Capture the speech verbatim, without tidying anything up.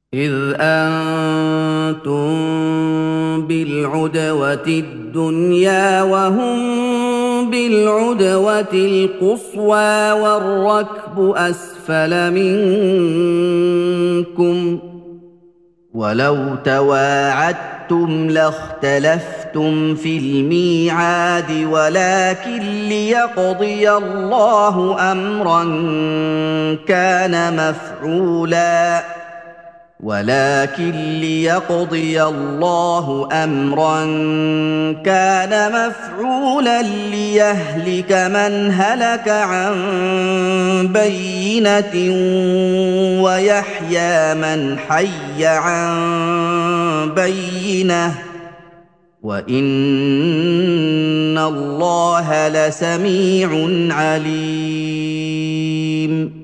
إِذْ أَنتُم بِالْعُدْوَةِ الدُّنْيَا وَهُم بِالْعُدْوَةِ الْقُصْوَىٰ وَالرَّكْبُ أَسْفَلَ مِنكُمْ ۚ وَلَوْ تَوَاعَدتُّمْ لَاخْتَلَفْتُمْ فِي الْمِيعَادِ وَلَٰكِن لِّيَقْضِيَ اللَّهُ أَمْرًا كَانَ مَفْعُولًا ولكن ليقضي الله امرا كان مفعولا ليهلك من هلك عن بينه ويحيى من حي عن بينه وان الله لسميع عليم.